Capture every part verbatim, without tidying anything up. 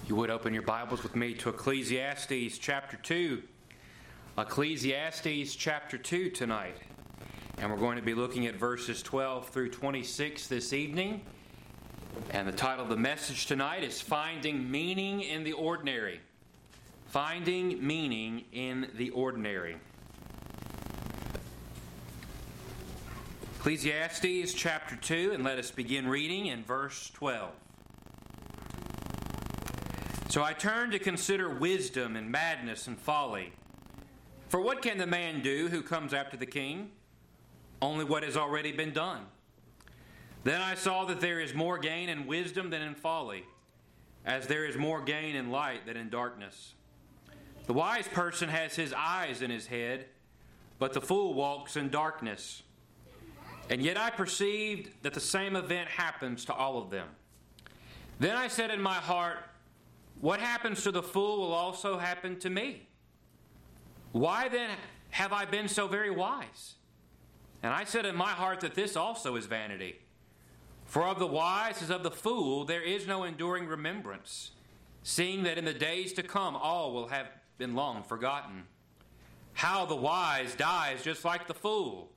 You would open your Bibles with me to Ecclesiastes chapter two. Ecclesiastes chapter two tonight. And we're going to be looking at verses twelve through twenty-six this evening. And the title of the message tonight is Finding Meaning in the Ordinary. Finding Meaning in the Ordinary. Ecclesiastes chapter two, and let us begin reading in verse twelve. So I turned to consider wisdom and madness and folly. For what can the man do who comes after the king? Only what has already been done. Then I saw that there is more gain in wisdom than in folly, as there is more gain in light than in darkness. The wise person has his eyes in his head, but the fool walks in darkness. And yet I perceived that the same event happens to all of them. Then I said in my heart, what happens to the fool will also happen to me. Why then have I been so very wise? And I said in my heart that this also is vanity. For of the wise as of the fool there is no enduring remembrance, seeing that in the days to come all will have been long forgotten. How the wise dies just like the fool.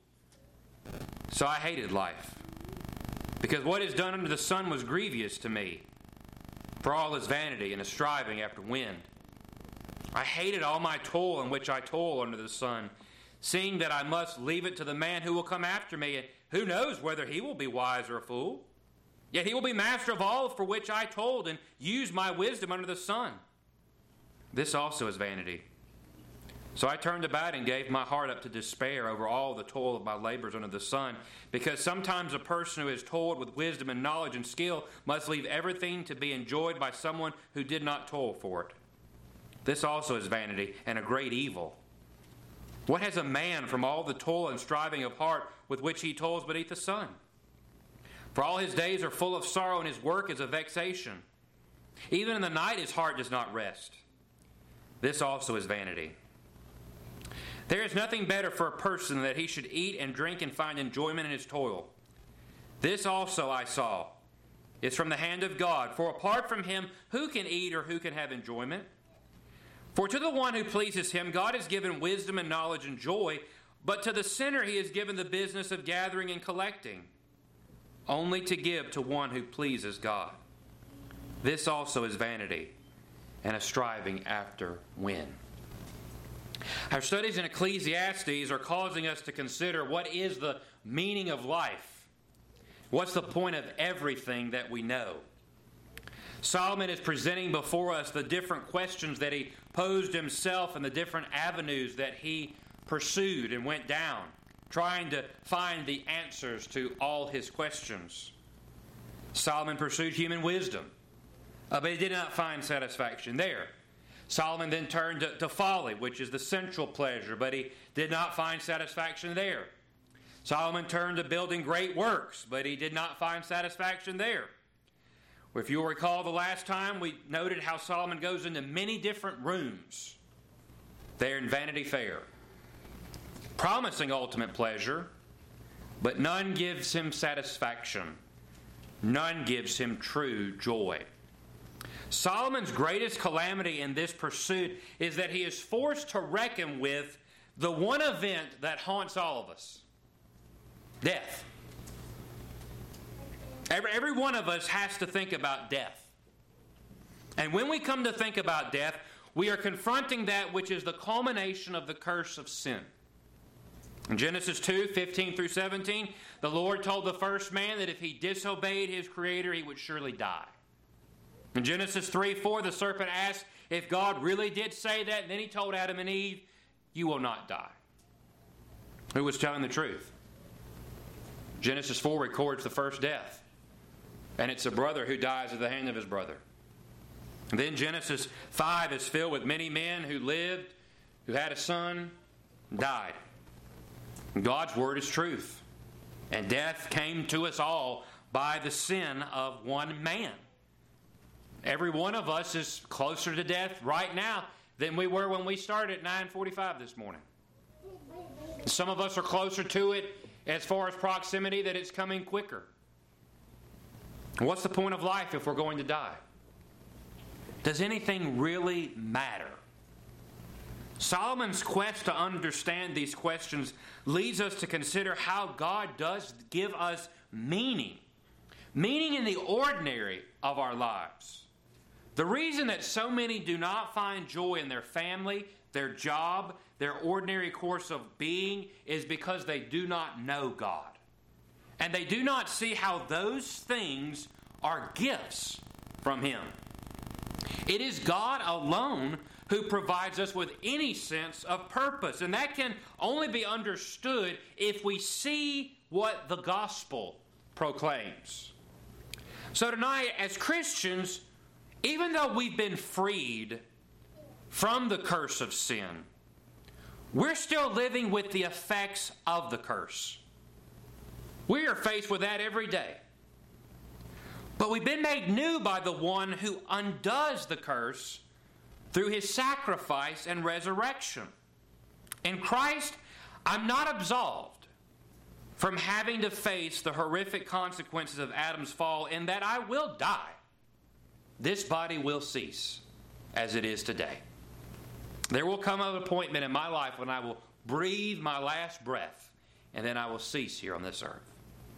So I hated life, because what is done under the sun was grievous to me. For all is vanity and a striving after wind. I hated all my toil in which I toil under the sun, seeing that I must leave it to the man who will come after me, and who knows whether he will be wise or a fool. Yet he will be master of all for which I toiled and used my wisdom under the sun. This also is vanity. So I turned about and gave my heart up to despair over all the toil of my labors under the sun, because sometimes a person who has toiled with wisdom and knowledge and skill must leave everything to be enjoyed by someone who did not toil for it. This also is vanity and a great evil. What has a man from all the toil and striving of heart with which he toils beneath the sun? For all his days are full of sorrow, and his work is a vexation. Even in the night his heart does not rest. This also is vanity. There is nothing better for a person than that he should eat and drink and find enjoyment in his toil. This also I saw is from the hand of God. For apart from him, who can eat or who can have enjoyment? For to the one who pleases him, God has given wisdom and knowledge and joy, but to the sinner he has given the business of gathering and collecting, only to give to one who pleases God. This also is vanity and a striving after wind. Our studies in Ecclesiastes are causing us to consider what is the meaning of life. What's the point of everything that we know? Solomon is presenting before us the different questions that he posed himself and the different avenues that he pursued and went down, trying to find the answers to all his questions. Solomon pursued human wisdom, uh, but he did not find satisfaction there. Solomon then turned to, to folly, which is the sensual pleasure, but he did not find satisfaction there. Solomon turned to building great works, but he did not find satisfaction there. If you'll recall the last time, we noted how Solomon goes into many different rooms there in Vanity Fair, promising ultimate pleasure, but none gives him satisfaction. None gives him true joy. Solomon's greatest calamity in this pursuit is that he is forced to reckon with the one event that haunts all of us: death. Every, every one of us has to think about death. And when we come to think about death, we are confronting that which is the culmination of the curse of sin. In Genesis two, fifteen through seventeen, the Lord told the first man that if he disobeyed his Creator, he would surely die. In Genesis three four, the serpent asked if God really did say that, and then he told Adam and Eve, you will not die. Who was telling the truth? Genesis four records the first death, and it's a brother who dies at the hand of his brother. And then Genesis five is filled with many men who lived, who had a son, and died. And God's word is truth. And death came to us all by the sin of one man. Every one of us is closer to death right now than we were when we started at nine forty-five this morning. Some of us are closer to it as far as proximity, that it's coming quicker. What's the point of life if we're going to die? Does anything really matter? Solomon's quest to understand these questions leads us to consider how God does give us meaning. Meaning in the ordinary of our lives. The reason that so many do not find joy in their family, their job, their ordinary course of being is because they do not know God. And they do not see how those things are gifts from Him. It is God alone who provides us with any sense of purpose. And that can only be understood if we see what the gospel proclaims. So tonight, as Christians, even though we've been freed from the curse of sin, we're still living with the effects of the curse. We are faced with that every day. But we've been made new by the one who undoes the curse through His sacrifice and resurrection. In Christ, I'm not absolved from having to face the horrific consequences of Adam's fall, in that I will die. This body will cease as it is today. There will come an appointment in my life when I will breathe my last breath, and then I will cease here on this earth.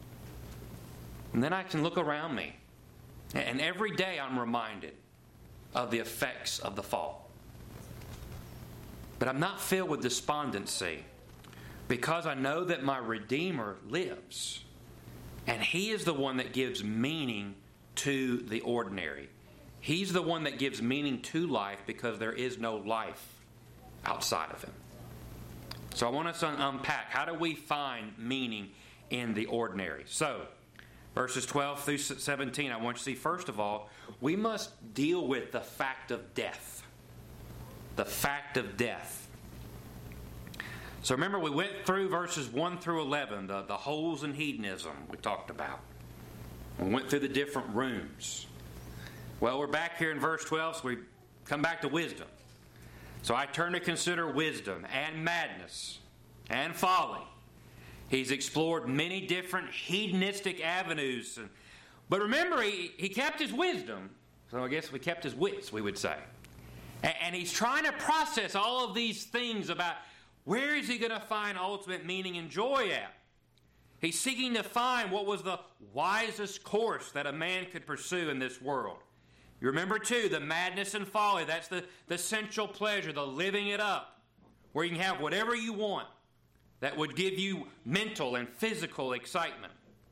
And then I can look around me, and every day I'm reminded of the effects of the fall. But I'm not filled with despondency, because I know that my Redeemer lives, and He is the one that gives meaning to the ordinary. He's the one that gives meaning to life, because there is no life outside of Him. So I want us to unpack, how do we find meaning in the ordinary? So, verses twelve through seventeen, I want you to see, first of all, we must deal with the fact of death. The fact of death. So remember, we went through verses one through eleven, the, the holes in hedonism we talked about. We went through the different rooms. Well, we're back here in verse twelve, so we come back to wisdom. So I turn to consider wisdom and madness and folly. He's explored many different hedonistic avenues. But remember, he, he kept his wisdom. So I guess we kept his wits, we would say. And, and he's trying to process all of these things about where is he going to find ultimate meaning and joy at. He's seeking to find what was the wisest course that a man could pursue in this world. You remember, too, the madness and folly. That's the, the sensual pleasure, the living it up, where you can have whatever you want that would give you mental and physical excitement.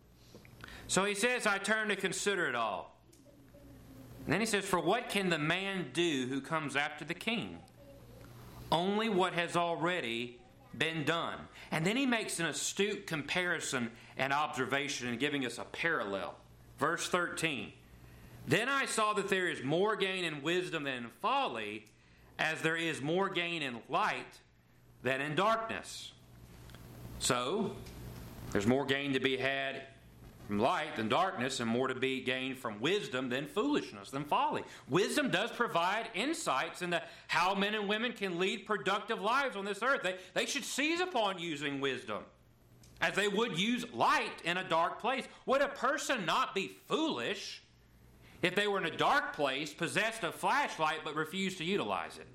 So he says, I turn to consider it all. And then he says, for what can the man do who comes after the king? Only what has already been done. And then he makes an astute comparison and observation in giving us a parallel. Verse thirteen. Then I saw that there is more gain in wisdom than in folly, as there is more gain in light than in darkness. So, there's more gain to be had from light than darkness, and more to be gained from wisdom than foolishness, than folly. Wisdom does provide insights into how men and women can lead productive lives on this earth. They, they should seize upon using wisdom, as they would use light in a dark place. Would a person not be foolish if they were in a dark place, possessed a flashlight, but refused to utilize it?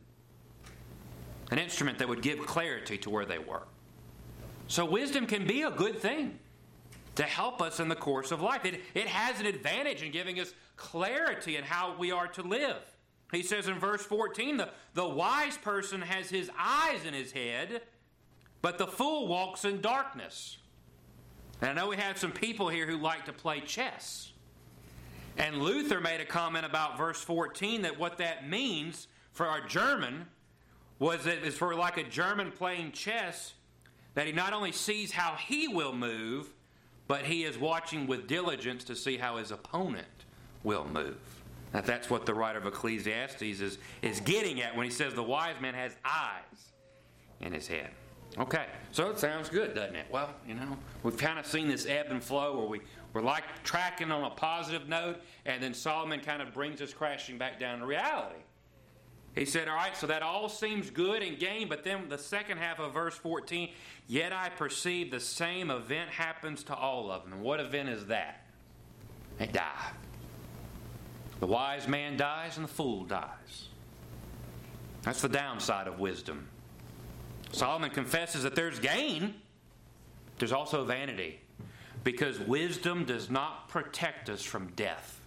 An instrument that would give clarity to where they were. So wisdom can be a good thing to help us in the course of life. It, it has an advantage in giving us clarity in how we are to live. He says in verse fourteen, the, the wise person has his eyes in his head, but the fool walks in darkness. And I know we have some people here who like to play chess. And Luther made a comment about verse fourteen that what that means for our German was that it's for like a German playing chess, that he not only sees how he will move, but he is watching with diligence to see how his opponent will move. Now, that's what the writer of Ecclesiastes is, is getting at when he says the wise man has eyes in his head. Okay, so it sounds good, doesn't it? Well, you know, we've kind of seen this ebb and flow where we, we're like tracking on a positive note, and then Solomon kind of brings us crashing back down to reality. He said, all right, so that all seems good and gain, but then the second half of verse fourteen, yet I perceive the same event happens to all of them. And what event is that? They die. The wise man dies and the fool dies. That's the downside of wisdom. Solomon confesses that there's gain. There's also vanity. Because wisdom does not protect us from death.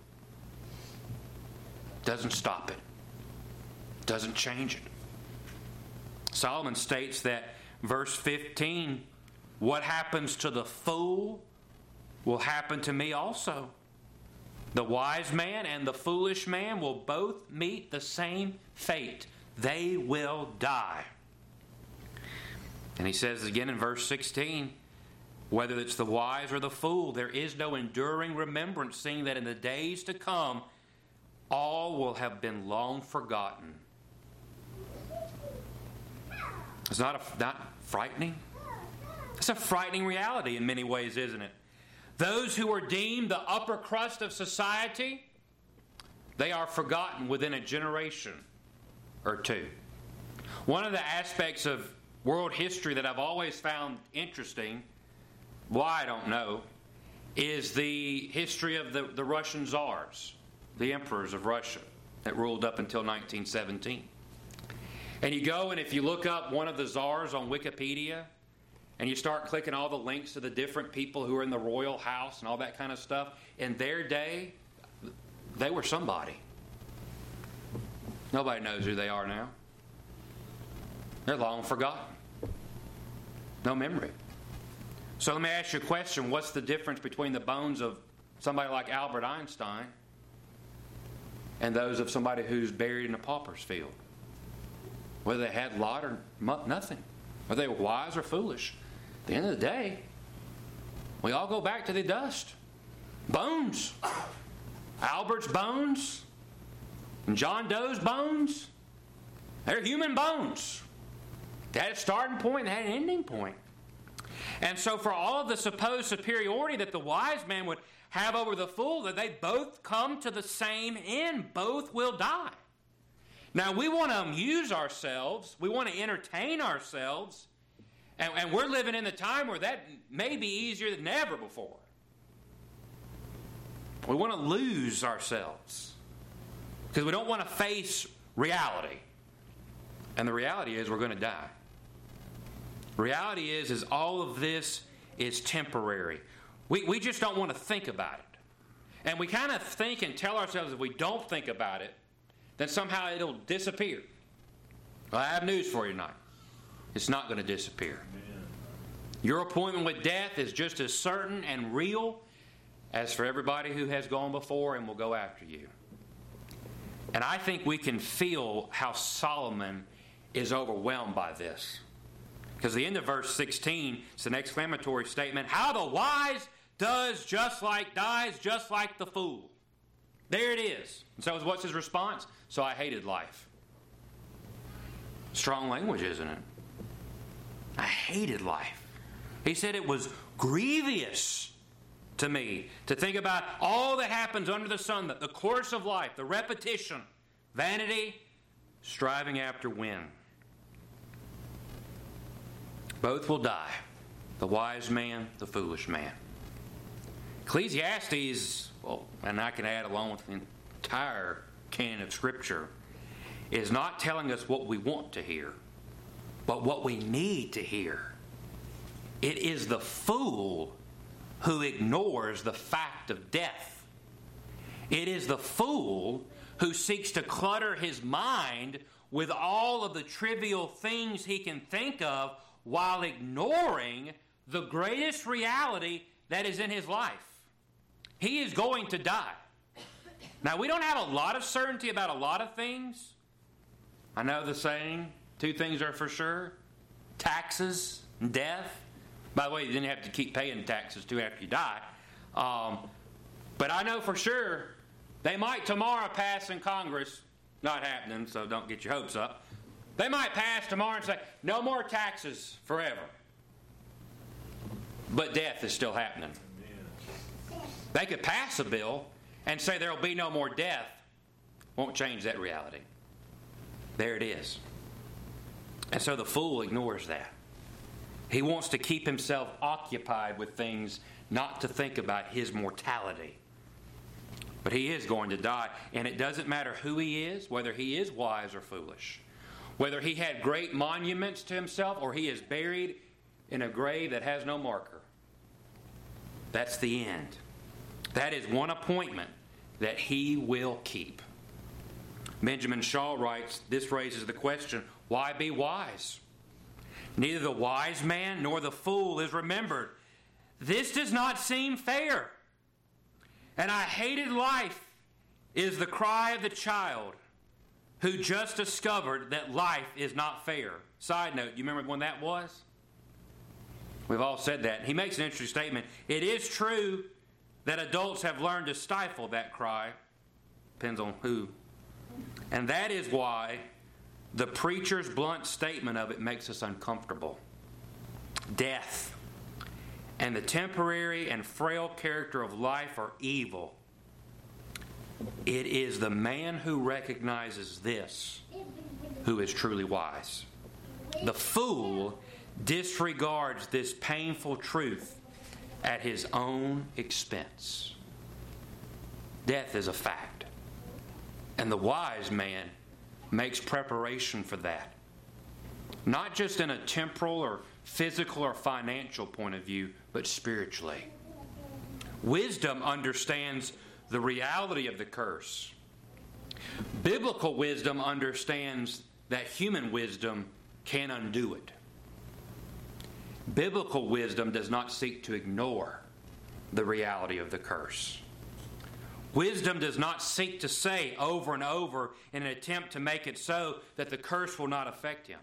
Doesn't stop it. Doesn't change it. Solomon states that, verse fifteen, what happens to the fool will happen to me also. The wise man and the foolish man will both meet the same fate. They will die. And he says again in verse sixteen, whether it's the wise or the fool, there is no enduring remembrance, seeing that in the days to come, all will have been long forgotten. It's not, a, not frightening? It's a frightening reality in many ways, isn't it? Those who are deemed the upper crust of society, they are forgotten within a generation or two. One of the aspects of world history that I've always found interesting, why I don't know, is the history of the, the Russian czars, the emperors of Russia that ruled up until nineteen seventeen. And you go and if you look up one of the czars on Wikipedia and you start clicking all the links to the different people who are in the royal house and all that kind of stuff, in their day, they were somebody. Nobody knows who they are now. They're long forgotten. No memory. So let me ask you a question. What's the difference between the bones of somebody like Albert Einstein and those of somebody who's buried in a pauper's field? Whether they had a lot or nothing. Whether they were wise or foolish. At the end of the day, we all go back to the dust. Bones. Albert's bones and John Doe's bones, they're human bones. They had a starting point and they had an ending point. And so for all of the supposed superiority that the wise man would have over the fool, that they both come to the same end. Both will die. Now, we want to amuse ourselves. We want to entertain ourselves. And, and we're living in the time where that may be easier than ever before. We want to lose ourselves because we don't want to face reality. And the reality is we're going to die. Reality is, is all of this is temporary. We, we just don't want to think about it. And we kind of think and tell ourselves if we don't think about it, then somehow it'll disappear. Well, I have news for you tonight. It's not going to disappear. Amen. Your appointment with death is just as certain and real as for everybody who has gone before and will go after you. And I think we can feel how Solomon is overwhelmed by this. Because the end of verse sixteen, it's an exclamatory statement. How the wise does just like, dies just like the fool. There it is. And so what's his response? So I hated life. Strong language, isn't it? I hated life. He said it was grievous to me to think about all that happens under the sun, the, the course of life, the repetition, vanity, striving after wind. Both will die, the wise man, the foolish man. Ecclesiastes, well, and I can add along with the entire canon of Scripture, is not telling us what we want to hear, but what we need to hear. It is the fool who ignores the fact of death. It is the fool who seeks to clutter his mind with all of the trivial things he can think of while ignoring the greatest reality that is in his life. He is going to die. Now, we don't have a lot of certainty about a lot of things. I know the saying, two things are for sure, taxes and death. By the way, you didn't have to keep paying taxes too after you die. Um, but I know for sure they might tomorrow pass in Congress, not happening, so don't get your hopes up. They might pass tomorrow and say, no more taxes forever. But death is still happening. They could pass a bill and say there will be no more death. Won't change that reality. There it is. And so the fool ignores that. He wants to keep himself occupied with things, not to think about his mortality. But he is going to die. And it doesn't matter who he is, whether he is wise or foolish, whether he had great monuments to himself or he is buried in a grave that has no marker. That's the end. That is one appointment that he will keep. Benjamin Shaw writes, this raises the question, why be wise? Neither the wise man nor the fool is remembered. This does not seem fair. And I hated life is the cry of the child who just discovered that life is not fair. Side note, you remember when that was? We've all said that. He makes an interesting statement. It is true that adults have learned to stifle that cry. Depends on who. And that is why the preacher's blunt statement of it makes us uncomfortable. Death and the temporary and frail character of life are evil. It is the man who recognizes this who is truly wise. The fool disregards this painful truth at his own expense. Death is a fact. And the wise man makes preparation for that. Not just in a temporal or physical or financial point of view, but spiritually. Wisdom understands the reality of the curse. Biblical wisdom understands that human wisdom can undo it. Biblical wisdom does not seek to ignore the reality of the curse. Wisdom does not seek to say over and over in an attempt to make it so that the curse will not affect him.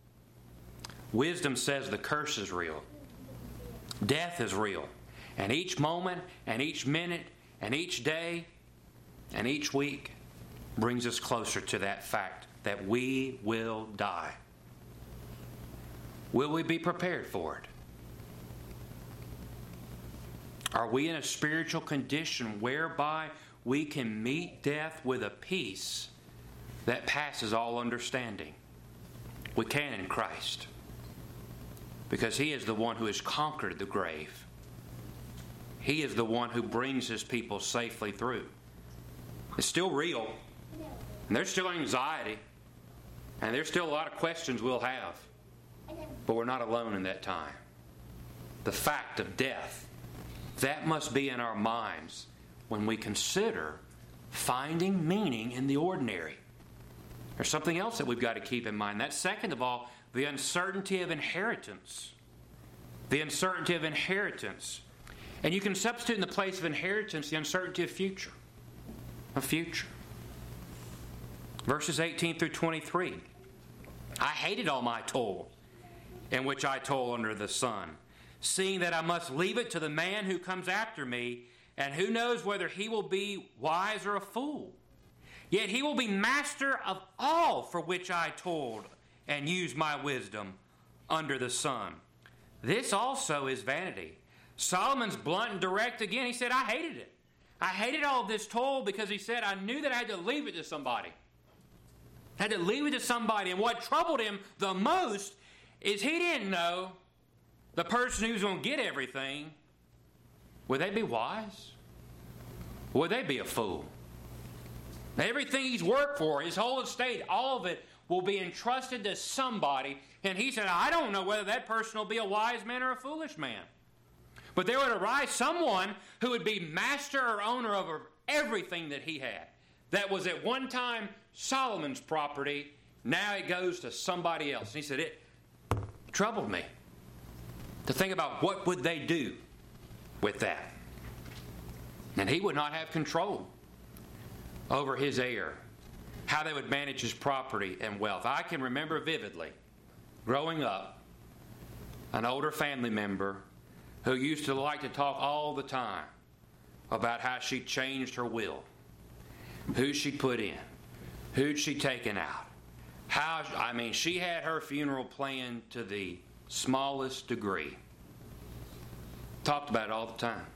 Wisdom says the curse is real. Death is real. And each moment and each minute and each day and each week brings us closer to that fact that we will die. Will we be prepared for it? Are we in a spiritual condition whereby we can meet death with a peace that passes all understanding? We can in Christ, because He is the one who has conquered the grave. He is the one who brings His people safely through. It's still real, and there's still anxiety, and there's still a lot of questions we'll have, but we're not alone in that time. The fact of death, that must be in our minds when we consider finding meaning in the ordinary. There's something else that we've got to keep in mind. That's second of all, the uncertainty of inheritance. The uncertainty of inheritance. And you can substitute in the place of inheritance the uncertainty of future. Of future. Verses eighteen through twenty-three. I hated all my toil, in which I toil under the sun, seeing that I must leave it to the man who comes after me, and who knows whether he will be wise or a fool. Yet he will be master of all for which I toiled and used my wisdom under the sun. This also is vanity. Solomon's blunt and direct again. He said, I hated it. I hated all this toil because he said, I knew that I had to leave it to somebody. I had to leave it to somebody. And what troubled him the most is he didn't know the person who's going to get everything, would they be wise? Or would they be a fool? Everything he's worked for, his whole estate, all of it will be entrusted to somebody. And he said, I don't know whether that person will be a wise man or a foolish man. But there would arise someone who would be master or owner over everything that he had. That was at one time Solomon's property. Now it goes to somebody else. And he said, it troubled me to think about what would they do with that. And he would not have control over his heir, how they would manage his property and wealth. I can remember vividly, growing up, an older family member who used to like to talk all the time about how she changed her will, who she put in, who'd she taken out. How, I mean, she had her funeral planned to the smallest degree. Talked about it all the time.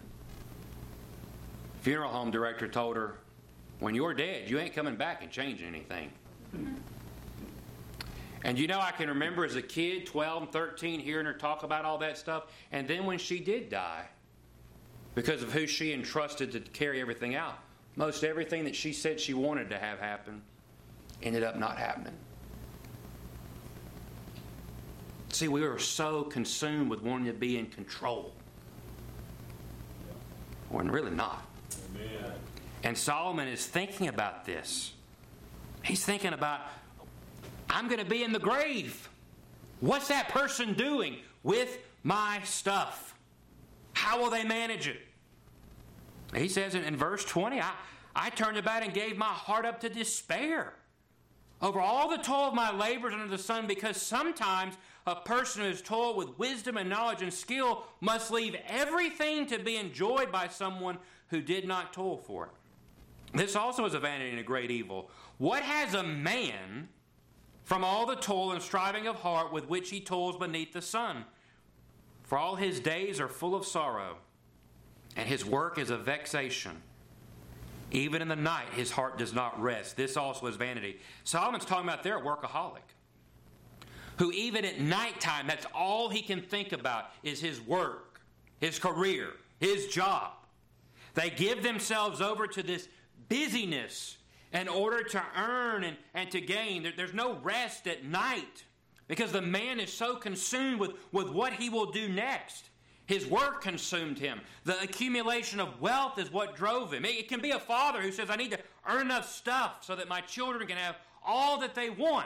Funeral home director told her, when you're dead, you ain't coming back and changing anything. And you know, I can remember as a kid, twelve and thirteen, hearing her talk about all that stuff. And then when she did die, because of who she entrusted to carry everything out, most everything that she said she wanted to have happen ended up not happening. See, we were so consumed with wanting to be in control, when really not. Amen. And Solomon is thinking about this. He's thinking about, I'm going to be in the grave. What's that person doing with my stuff? How will they manage it? He says in, in verse twenty, I, I turned about and gave my heart up to despair over all the toil of my labors under the sun, because sometimes a person who has toiled with wisdom and knowledge and skill must leave everything to be enjoyed by someone who did not toil for it. This also is a vanity and a great evil. What has a man from all the toil and striving of heart with which he toils beneath the sun? For all his days are full of sorrow, and his work is a vexation. Even in the night his heart does not rest. This also is vanity. Solomon's talking about there a workaholic, who even at nighttime, that's all he can think about is his work, his career, his job. They give themselves over to this busyness in order to earn and, and to gain. There, there's no rest at night because the man is so consumed with, with what he will do next. His work consumed him. The accumulation of wealth is what drove him. It, it can be a father who says, I need to earn enough stuff so that my children can have all that they want.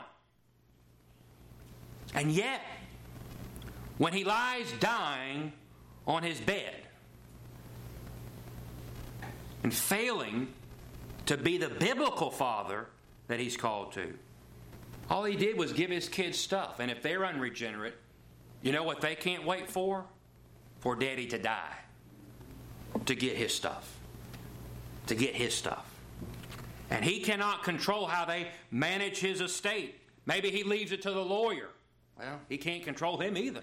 And yet, when he lies dying on his bed and failing to be the biblical father that he's called to, all he did was give his kids stuff. And if they're unregenerate, you know what they can't wait for? For daddy to die, to get his stuff, to get his stuff. And he cannot control how they manage his estate. Maybe he leaves it to the lawyer. Well, he can't control him either.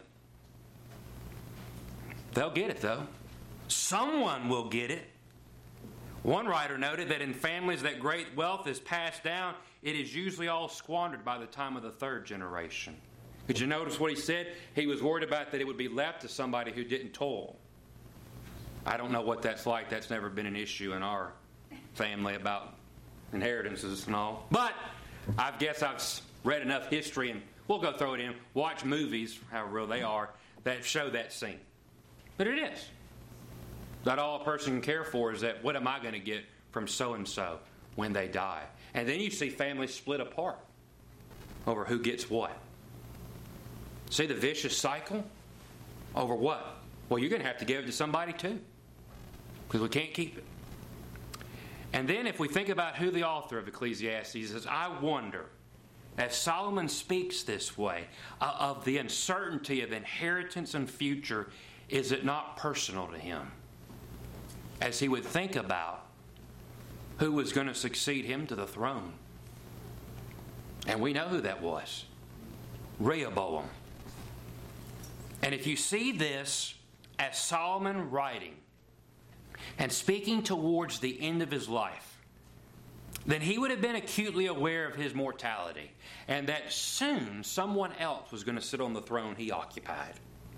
They'll get it, though. Someone will get it. One writer noted that in families that great wealth is passed down, it is usually all squandered by the time of the third generation. Did you notice what he said? He was worried about that it would be left to somebody who didn't toil. I don't know what that's like. That's never been an issue in our family about inheritances and all. But I guess I've read enough history, and we'll go throw it in, watch movies, how real they are, that show that scene. But it is. That all a person can care for is that, what am I going to get from so-and-so when they die? And then you see families split apart over who gets what. See the vicious cycle? Over what? Well, you're going to have to give it to somebody too, because we can't keep it. And then if we think about who the author of Ecclesiastes is, I wonder, as Solomon speaks this way, uh, of the uncertainty of inheritance and future, is it not personal to him? As he would think about who was going to succeed him to the throne. And we know who that was. Rehoboam. And if you see this as Solomon writing and speaking towards the end of his life, then he would have been acutely aware of his mortality and that soon someone else was going to sit on the throne he occupied.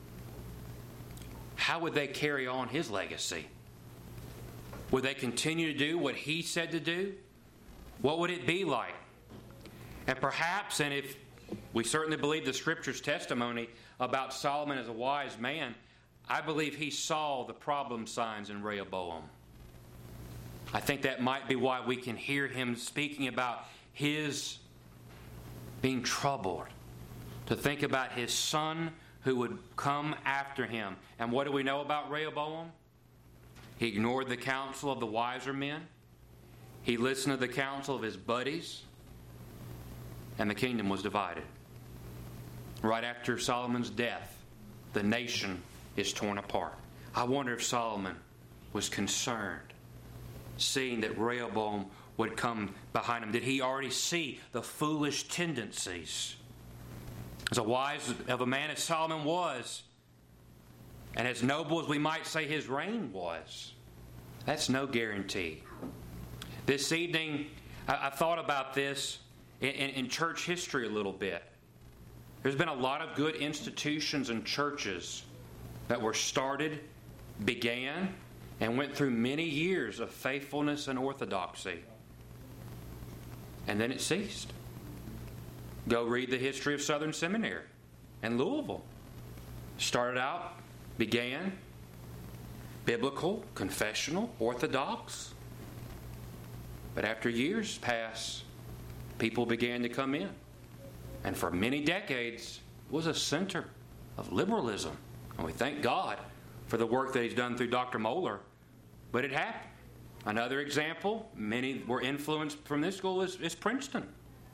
How would they carry on his legacy? Would they continue to do what he said to do? What would it be like? And perhaps, and if we certainly believe the Scripture's testimony about Solomon as a wise man, I believe he saw the problem signs in Rehoboam. I think that might be why we can hear him speaking about his being troubled, to think about his son who would come after him. And what do we know about Rehoboam? He ignored the counsel of the wiser men. He listened to the counsel of his buddies. And the kingdom was divided. Right after Solomon's death, the nation is torn apart. I wonder if Solomon was concerned, seeing that Rehoboam would come behind him. Did he already see the foolish tendencies? As a wise of a man as Solomon was, and as noble as we might say his reign was, that's no guarantee. This evening, I, I thought about this in, in, in church history a little bit. There's been a lot of good institutions and churches that were started, began, and went through many years of faithfulness and orthodoxy. And then it ceased. Go read the history of Southern Seminary and Louisville. Started out, began biblical, confessional, orthodox. But after years passed, people began to come in. And for many decades, it was a center of liberalism. And we thank God for the work that He's done through Doctor Moeller. But it happened. Another example, many were influenced from this school, is, is Princeton.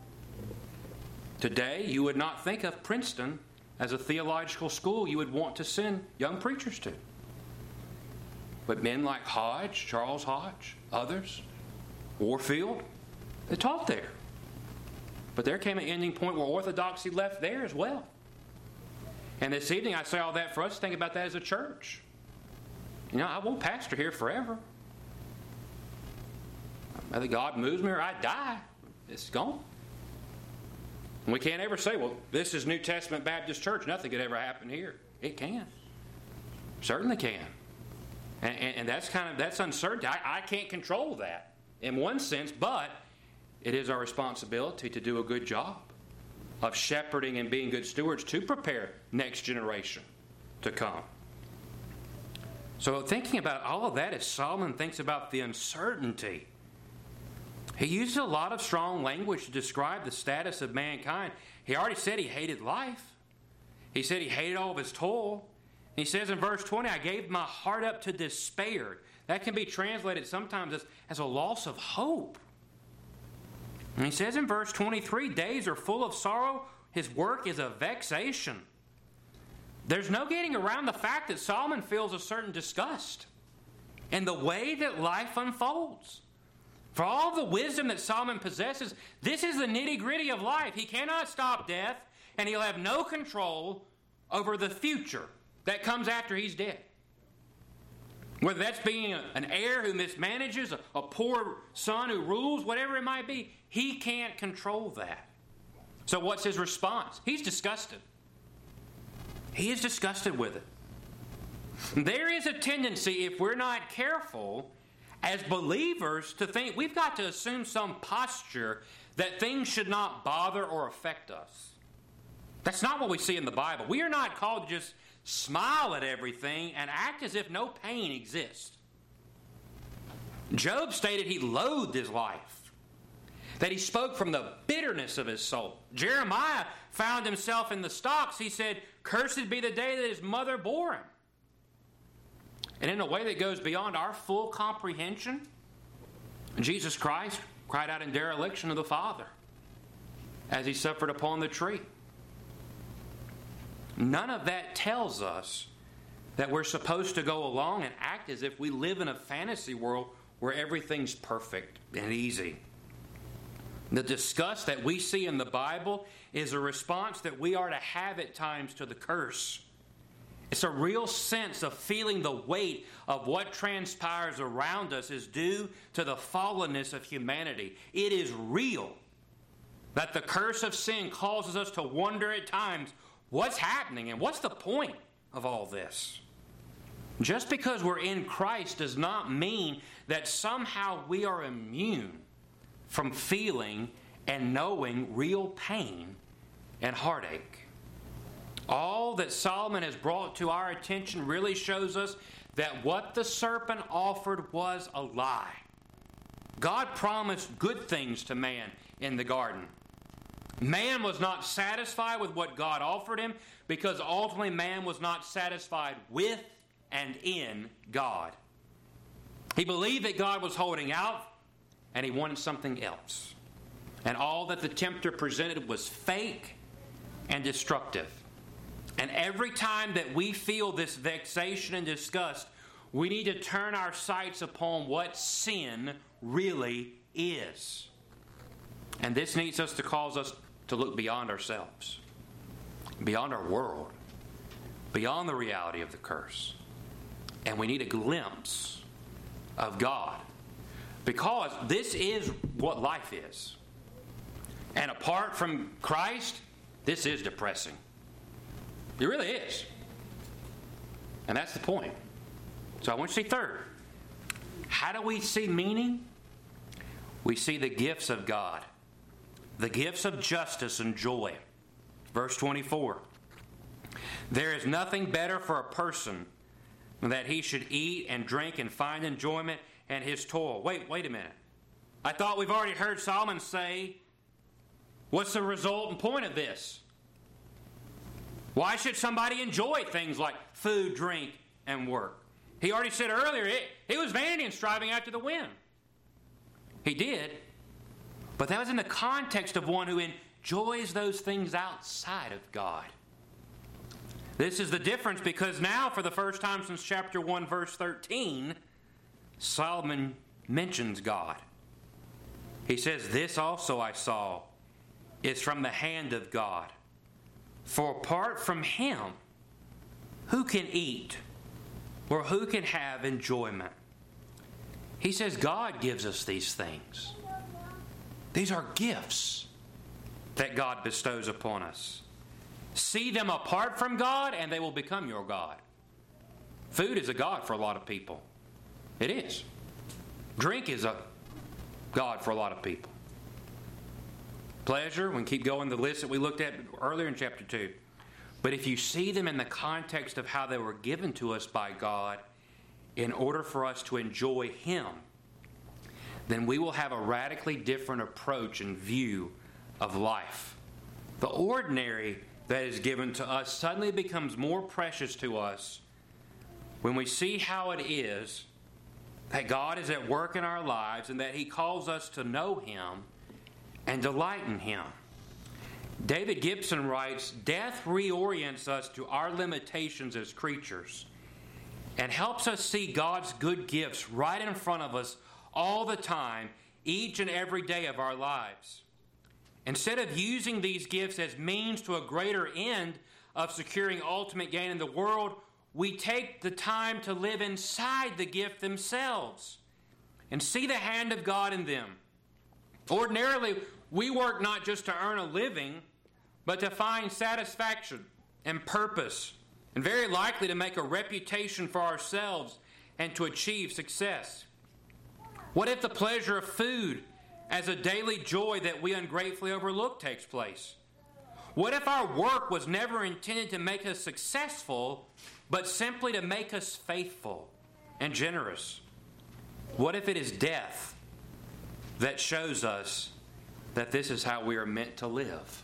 Today, you would not think of Princeton as a theological school you would want to send young preachers to. But men like Hodge, Charles Hodge, others, Warfield, they taught there. But there came an ending point where orthodoxy left there as well. And this evening, I say all that for us to think about that as a church. You know, I won't pastor here forever. Whether God moves me or I die, it's gone. And we can't ever say, well, this is New Testament Baptist Church. Nothing could ever happen here. It can. Certainly can. And, and, and that's kind of, that's uncertainty. I, I can't control that in one sense, but it is our responsibility to do a good job of shepherding and being good stewards to prepare next generation to come. So thinking about all of that as Solomon thinks about the uncertainty, he uses a lot of strong language to describe the status of mankind. He already said he hated life. He said he hated all of his toil. He says in verse twenty, I gave my heart up to despair. That can be translated sometimes as, as a loss of hope. And he says in verse twenty-three, days are full of sorrow. His work is a vexation. There's no getting around the fact that Solomon feels a certain disgust in the way that life unfolds. For all the wisdom that Solomon possesses, this is the nitty-gritty of life. He cannot stop death, and he'll have no control over the future that comes after he's dead. Whether that's being a, an heir who mismanages, a, a poor son who rules, whatever it might be, he can't control that. So what's his response? He's disgusted. He is disgusted with it. There is a tendency, if we're not careful, as believers, to think we've got to assume some posture that things should not bother or affect us. That's not what we see in the Bible. We are not called to just smile at everything and act as if no pain exists. Job stated he loathed his life, that he spoke from the bitterness of his soul. Jeremiah found himself in the stocks. He said, cursed be the day that his mother bore him. And in a way that goes beyond our full comprehension, Jesus Christ cried out in dereliction of the Father as he suffered upon the tree. None of that tells us that we're supposed to go along and act as if we live in a fantasy world where everything's perfect and easy. The disgust that we see in the Bible is a response that we are to have at times to the curse. It's a real sense of feeling the weight of what transpires around us is due to the fallenness of humanity. It is real that the curse of sin causes us to wonder at times, what's happening and what's the point of all this? Just because we're in Christ does not mean that somehow we are immune from feeling and knowing real pain and heartache. All that Solomon has brought to our attention really shows us that what the serpent offered was a lie. God promised good things to man in the garden. Man was not satisfied with what God offered him because ultimately man was not satisfied with and in God. He believed that God was holding out and he wanted something else. And all that the tempter presented was fake and destructive. And every time that we feel this vexation and disgust, we need to turn our sights upon what sin really is. And this needs us to cause us to look beyond ourselves, beyond our world, beyond the reality of the curse. And we need a glimpse of God. Because this is what life is. And apart from Christ, this is depressing. It really is. And that's the point. So I want you to see third. How do we see meaning? We see the gifts of God, the gifts of justice and joy. Verse twenty-four. There is nothing better for a person than that he should eat and drink and find enjoyment and his toil. Wait, wait a minute. I thought we've already heard Solomon say, what's the result and point of this? Why should somebody enjoy things like food, drink, and work? He already said earlier, it, it was vanity and striving after the wind. He did. But that was in the context of one who enjoys those things outside of God. This is the difference, because now, for the first time since chapter one, verse thirteen, Solomon mentions God. He says, this also I saw is from the hand of God. For apart from Him, who can eat or who can have enjoyment? He says God gives us these things. These are gifts that God bestows upon us. See them apart from God and they will become your God. Food is a God for a lot of people. It is. Drink is a God for a lot of people. Pleasure, we can keep going the list that we looked at earlier in chapter two. But if you see them in the context of how they were given to us by God in order for us to enjoy Him, then we will have a radically different approach and view of life. The ordinary that is given to us suddenly becomes more precious to us when we see how it is that God is at work in our lives and that He calls us to know Him and delight in Him. David Gibson writes, death reorients us to our limitations as creatures and helps us see God's good gifts right in front of us all the time, each and every day of our lives. Instead of using these gifts as means to a greater end of securing ultimate gain in the world, we take the time to live inside the gift themselves and see the hand of God in them. Ordinarily, we work not just to earn a living, but to find satisfaction and purpose, and very likely to make a reputation for ourselves and to achieve success. What if the pleasure of food as a daily joy that we ungratefully overlook takes place? What if our work was never intended to make us successful, but simply to make us faithful and generous? What if it is death that shows us that this is how we are meant to live?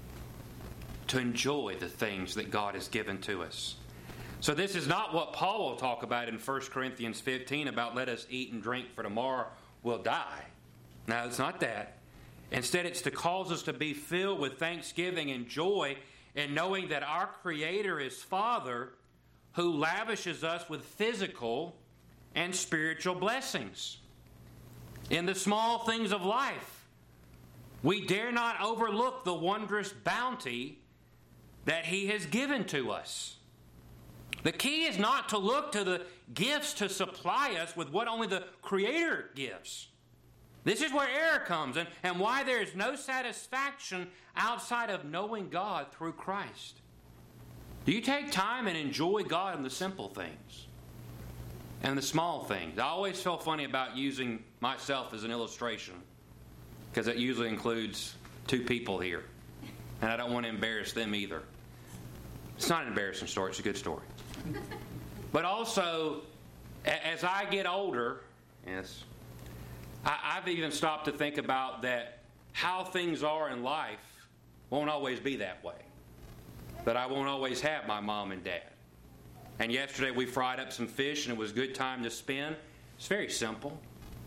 To enjoy the things that God has given to us. So this is not what Paul will talk about in First Corinthians fifteen about let us eat and drink for tomorrow we'll die. No, it's not that. Instead, it's to cause us to be filled with thanksgiving and joy in knowing that our Creator is Father who lavishes us with physical and spiritual blessings. In the small things of life, we dare not overlook the wondrous bounty that He has given to us. The key is not to look to the gifts to supply us with what only the Creator gives. This is where error comes and, and why there is no satisfaction outside of knowing God through Christ. Do you take time and enjoy God in the simple things and the small things? I always feel funny about using myself as an illustration because it usually includes two people here. And I don't want to embarrass them either. It's not an embarrassing story. It's a good story. But also, as I get older, yes, I, I've even stopped to think about that how things are in life won't always be that way. That I won't always have my mom and dad. And yesterday we fried up some fish and it was a good time to spend. It's very simple.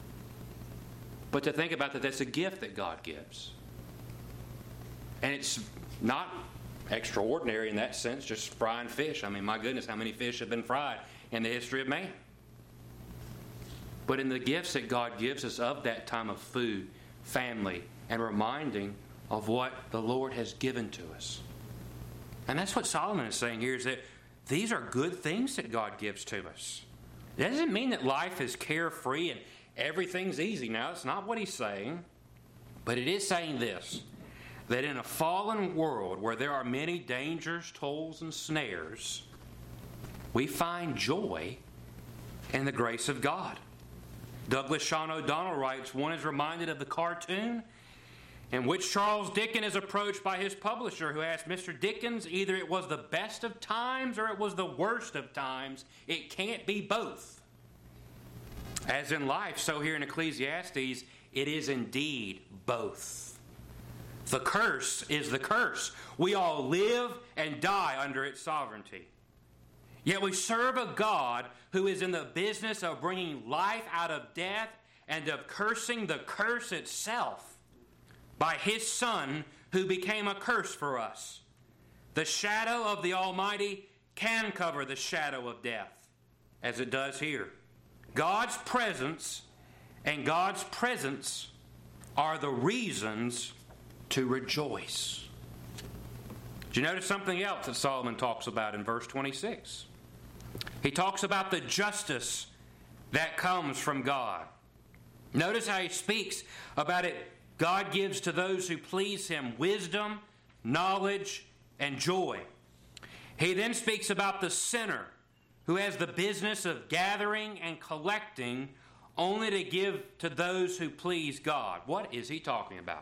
But to think about that, that's a gift that God gives. And it's not extraordinary in that sense, just frying fish. I mean, my goodness, how many fish have been fried in the history of man? But in the gifts that God gives us of that time of food, family, and reminding of what the Lord has given to us. And that's what Solomon is saying here, is that these are good things that God gives to us. It doesn't mean that life is carefree and everything's easy. Now, that's not what he's saying. But it is saying this, that in a fallen world where there are many dangers, toils, and snares, we find joy in the grace of God. Douglas Sean O'Donnell writes, one is reminded of the cartoon in which Charles Dickens is approached by his publisher, who asked, Mister Dickens, either it was the best of times or it was the worst of times. It can't be both. As in life, so here in Ecclesiastes, it is indeed both. The curse is the curse. We all live and die under its sovereignty. Yet we serve a God who is in the business of bringing life out of death and of cursing the curse itself by His Son, who became a curse for us. The shadow of the Almighty can cover the shadow of death, as it does here. God's presence and God's presence are the reasons to rejoice. Did you notice something else that Solomon talks about in verse twenty-six? He talks about the justice that comes from God. Notice how he speaks about it. God gives to those who please Him wisdom, knowledge, and joy. He then speaks about the sinner who has the business of gathering and collecting only to give to those who please God. What is he talking about?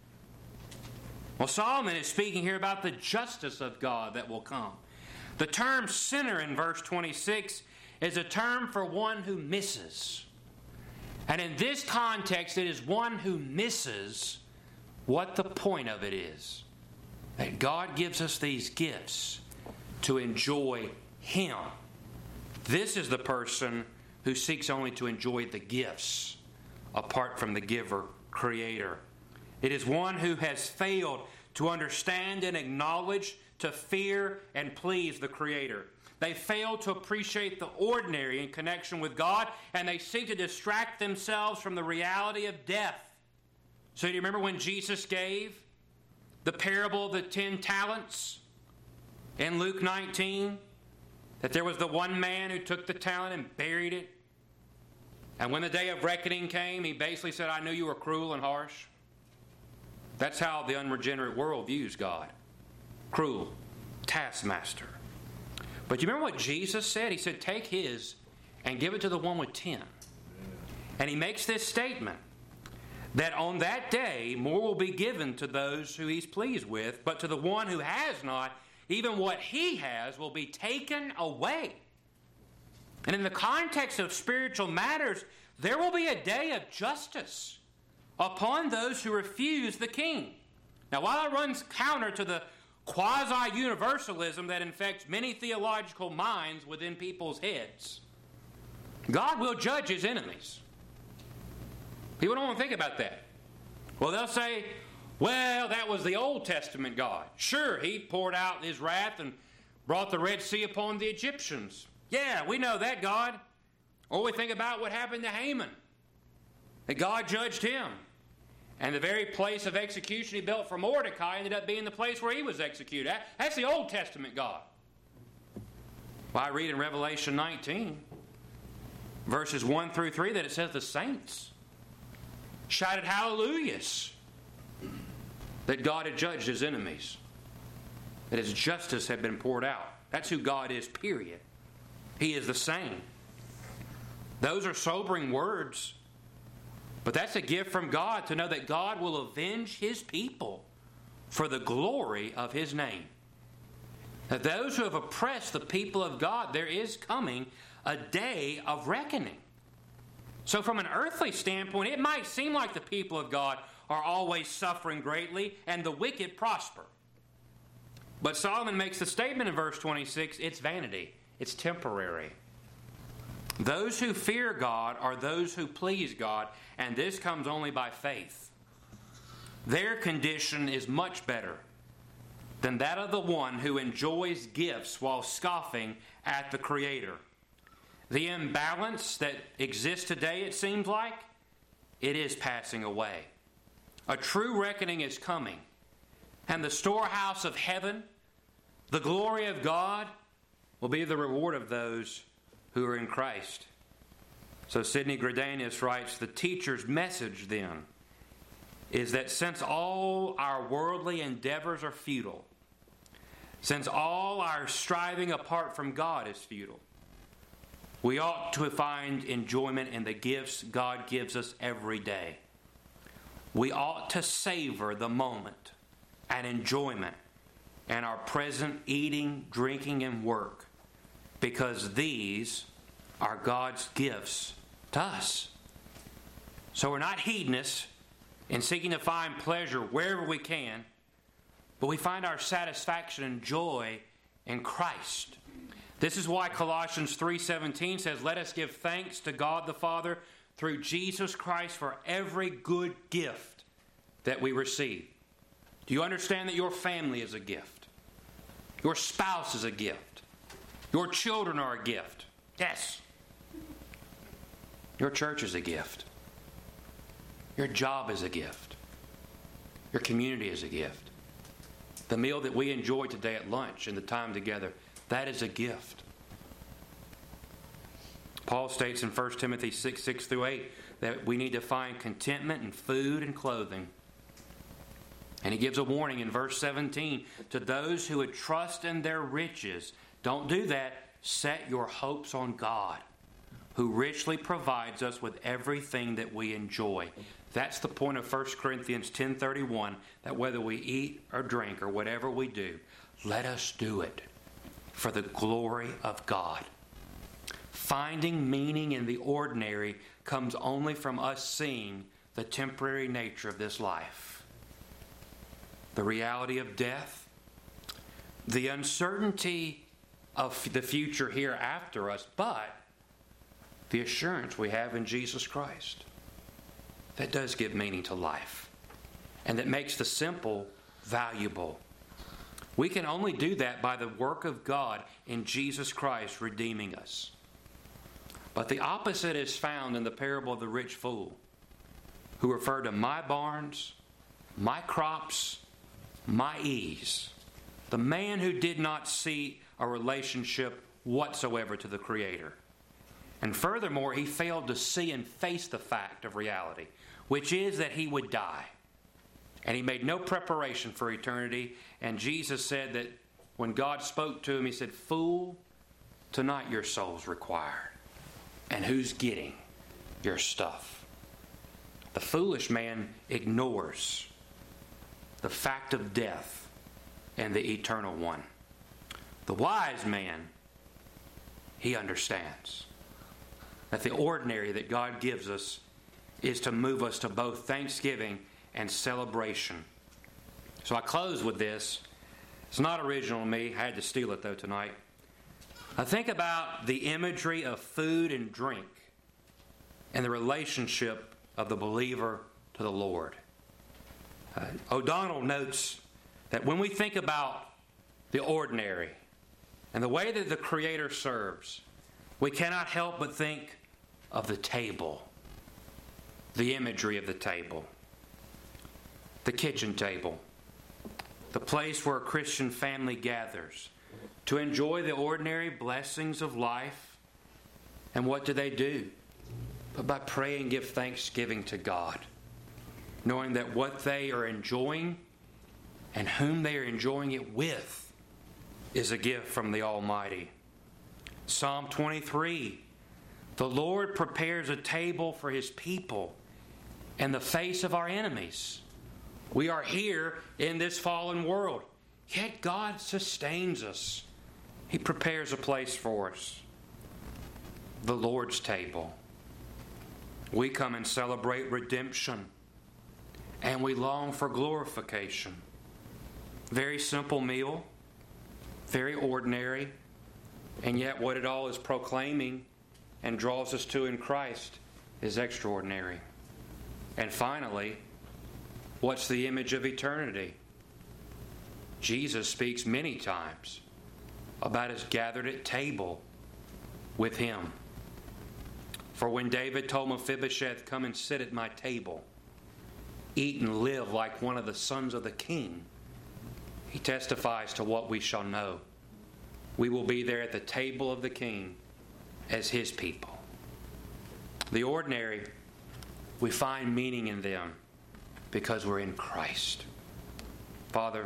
Well, Solomon is speaking here about the justice of God that will come. The term sinner in verse twenty-six is a term for one who misses. And in this context, it is one who misses what the point of it is. That God gives us these gifts to enjoy Him. This is the person who seeks only to enjoy the gifts apart from the giver, Creator. It is one who has failed to understand and acknowledge, to fear and please the Creator. They fail to appreciate the ordinary in connection with God, and they seek to distract themselves from the reality of death. So do you remember when Jesus gave the parable of the ten talents in Luke nineteen? That there was the one man who took the talent and buried it. And when the day of reckoning came, he basically said, I knew you were cruel and harsh. That's how the unregenerate world views God. Cruel, taskmaster. But you remember what Jesus said? He said, take his and give it to the one with ten. And he makes this statement that on that day more will be given to those who he's pleased with, but to the one who has not, even what he has will be taken away. And in the context of spiritual matters, there will be a day of justice upon those who refuse the King. Now, while it runs counter to the quasi-universalism that infects many theological minds within people's heads, God will judge his enemies. People don't want to think about that. Well, they'll say, well, that was the Old Testament God. Sure, he poured out his wrath and brought the Red Sea upon the Egyptians. Yeah, we know that God. Or we think about what happened to Haman. That God judged him. And the very place of execution he built for Mordecai ended up being the place where he was executed. That's the Old Testament God. Well, I read in Revelation nineteen, verses one through three, that it says the saints shouted hallelujahs that God had judged his enemies, that his justice had been poured out. That's who God is, period. He is the same. Those are sobering words, but that's a gift from God to know that God will avenge his people for the glory of his name. That those who have oppressed the people of God, there is coming a day of reckoning. So from an earthly standpoint, it might seem like the people of God are always suffering greatly and the wicked prosper. But Solomon makes the statement in verse twenty-six, it's vanity. It's temporary. Those who fear God are those who please God, and this comes only by faith. Their condition is much better than that of the one who enjoys gifts while scoffing at the Creator. The imbalance that exists today, it seems like, it is passing away. A true reckoning is coming, and the storehouse of heaven, the glory of God, will be the reward of those who are in Christ. So Sidney Gridanius writes, the teacher's message then is that since all our worldly endeavors are futile, since all our striving apart from God is futile, We ought to find enjoyment in the gifts God gives us every day. We ought to savor the moment and enjoyment in our present eating, drinking, and work, because these are God's gifts to us. So we're not hedonists in seeking to find pleasure wherever we can, but we find our satisfaction and joy in Christ. This is why Colossians three seventeen says, "Let us give thanks to God the Father through Jesus Christ for every good gift that we receive." Do you understand that your family is a gift? Your spouse is a gift. Your children are a gift. Yes. Your church is a gift. Your job is a gift. Your community is a gift. The meal that we enjoy today at lunch and the time together, that is a gift. Paul states in First Timothy six, six through eight that we need to find contentment in food and clothing. And he gives a warning in verse seventeen to those who would trust in their riches. Don't do that. Set your hopes on God, who richly provides us with everything that we enjoy. That's the point of First Corinthians ten thirty-one, that whether we eat or drink or whatever we do, let us do it for the glory of God. Finding meaning in the ordinary comes only from us seeing the temporary nature of this life, the reality of death, the uncertainty of the future here after us, but the assurance we have in Jesus Christ. That does give meaning to life, and that makes the simple valuable. We can only do that by the work of God in Jesus Christ redeeming us. But the opposite is found in the parable of the rich fool, who referred to my barns, my crops, my ease. The man who did not see a relationship whatsoever to the Creator. And furthermore, he failed to see and face the fact of reality, which is that he would die. And he made no preparation for eternity. And Jesus said that when God spoke to him, he said, "Fool, tonight your soul's required. And who's getting your stuff?" The foolish man ignores the fact of death and the eternal one. The wise man, he understands that the ordinary that God gives us is to move us to both thanksgiving and celebration. So I close with this. It's not original to me. I had to steal it though tonight. I think about the imagery of food and drink and the relationship of the believer to the Lord. Uh, O'Donnell notes that when we think about the ordinary and the way that the Creator serves, we cannot help but think of the table, the imagery of the table, the kitchen table, the place where a Christian family gathers to enjoy the ordinary blessings of life. And what do they do? But by praying, give thanksgiving to God, knowing that what they are enjoying and whom they are enjoying it with is a gift from the Almighty. Psalm twenty-three, the Lord prepares a table for His people in the face of our enemies. We are here in this fallen world, yet God sustains us. He prepares a place for us. The Lord's table. We come and celebrate redemption, and we long for glorification. Very simple meal, very ordinary, and yet what it all is proclaiming and draws us to in Christ is extraordinary. And finally, what's the image of eternity? Jesus speaks many times about us gathered at table with Him. For when David told Mephibosheth, "Come and sit at my table, eat and live like one of the sons of the king," he testifies to what we shall know. We will be there at the table of the King as His people. The ordinary, we find meaning in them because we're in Christ. Father,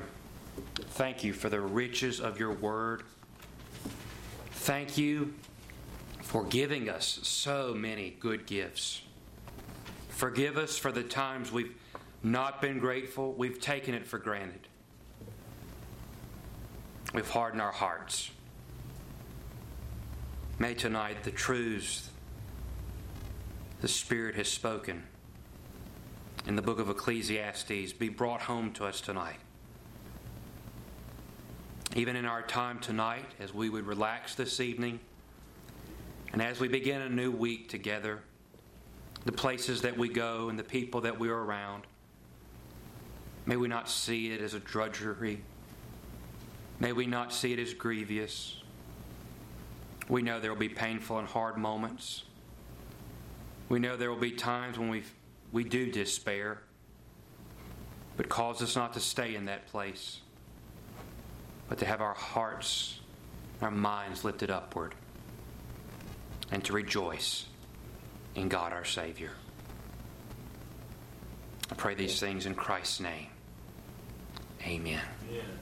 thank You for the riches of Your word. Thank You for giving us so many good gifts. Forgive us for the times we've not been grateful. We've taken it for granted. We've hardened our hearts. May tonight the truths the Spirit has spoken in the book of Ecclesiastes be brought home to us tonight. Even in our time tonight, as we would relax this evening, and as we begin a new week together, the places that we go and the people that we are around, may we not see it as a drudgery. May we not see it as grievous. We know there will be painful and hard moments. We know there will be times when we we do despair, but cause us not to stay in that place, but to have our hearts, our minds lifted upward, and to rejoice in God our Savior. I pray these things in Christ's name. Amen. Yeah.